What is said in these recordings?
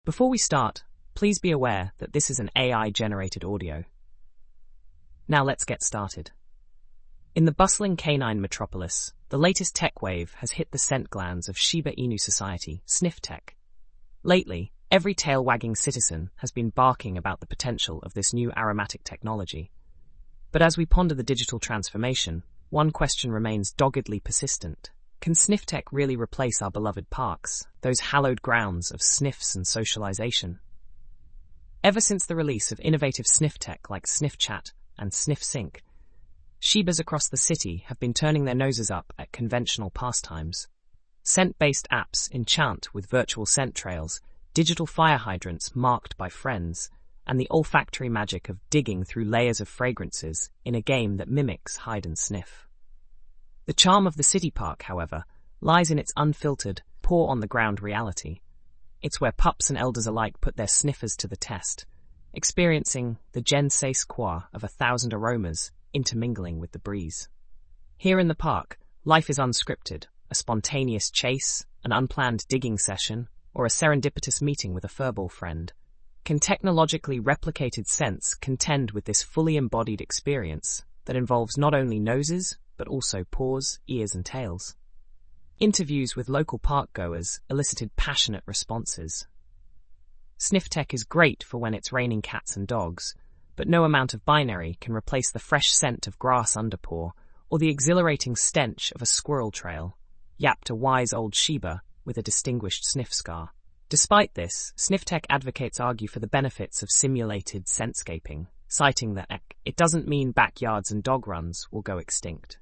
Before we start, please be aware that this is an AI-generated audio. Now let's get started. In the bustling canine metropolis, the latest tech wave has hit the scent glands of Shiba Inu society, sniff tech. Lately, every tail-wagging citizen has been barking about the potential of this new aromatic technology. But as we ponder the digital transformation, one question remains doggedly persistent. Can sniff tech really replace our beloved parks, those hallowed grounds of sniffs and socialization? Ever since the release of innovative sniff tech like SniffChat and SniffSync, Shibas across the city have been turning their noses up at conventional pastimes. Scent-based apps enchant with virtual scent trails, digital fire hydrants marked by friends, and the olfactory magic of digging through layers of fragrances in a game that mimics hide and sniff. The charm of the city park, however, lies in its unfiltered, paw-on-the-ground reality. It's where pups and elders alike put their sniffers to the test, experiencing the je ne sais quoi of 1,000 aromas intermingling with the breeze. Here in the park, life is unscripted, a spontaneous chase, an unplanned digging session, or a serendipitous meeting with a furball friend. Can technologically replicated scents contend with this fully embodied experience that involves not only noses, but also paws, ears and tails? Interviews with local park-goers elicited passionate responses. Sniff tech is great for when it's raining cats and dogs, but no amount of binary can replace the fresh scent of grass underpaw or the exhilarating stench of a squirrel trail, yapped a wise old Shiba with a distinguished sniff scar. Despite this, sniff tech advocates argue for the benefits of simulated scentscaping, citing that it doesn't mean backyards and dog runs will go extinct.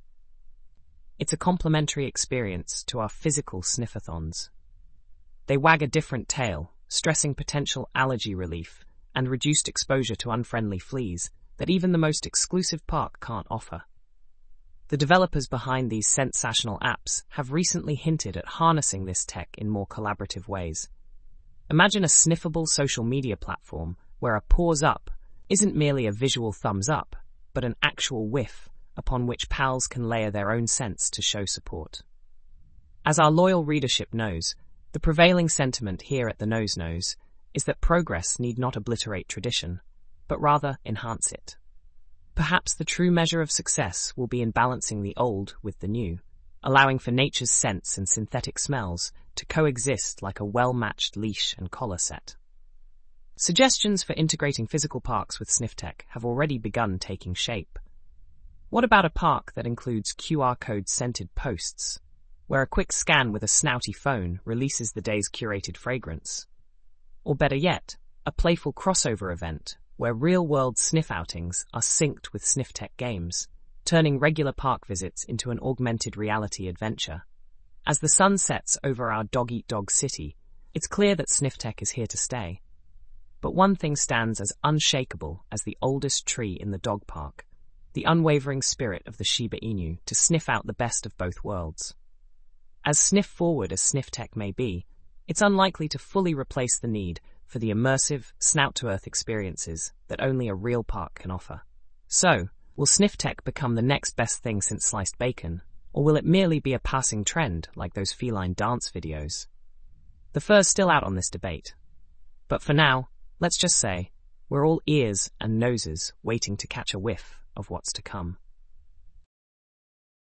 It's a complementary experience to our physical sniffathons. They wag a different tail, stressing potential allergy relief and reduced exposure to unfriendly fleas that even the most exclusive park can't offer. The developers behind these sensational apps have recently hinted at harnessing this tech in more collaborative ways. Imagine a sniffable social media platform where a paws up isn't merely a visual thumbs up, but an actual whiff upon which pals can layer their own scents to show support. As our loyal readership knows, the prevailing sentiment here at the Nose Nose is that progress need not obliterate tradition, but rather enhance it. Perhaps the true measure of success will be in balancing the old with the new, allowing for nature's scents and synthetic smells to coexist like a well-matched leash and collar set. Suggestions for integrating physical parks with sniff tech have already begun taking shape. What about a park that includes QR code-scented posts, where a quick scan with a snouty phone releases the day's curated fragrance? Or better yet, a playful crossover event where real-world sniff outings are synced with sniff tech games, turning regular park visits into an augmented reality adventure. As the sun sets over our dog-eat-dog city, it's clear that sniff tech is here to stay. But one thing stands as unshakable as the oldest tree in the dog park: the unwavering spirit of the Shiba Inu to sniff out the best of both worlds. As sniff-forward as sniff tech may be, it's unlikely to fully replace the need for the immersive, snout-to-earth experiences that only a real park can offer. So, will sniff tech become the next best thing since sliced bacon, or will it merely be a passing trend like those feline dance videos? The fur's still out on this debate. But for now, let's just say, we're all ears and noses waiting to catch a whiff of what's to come.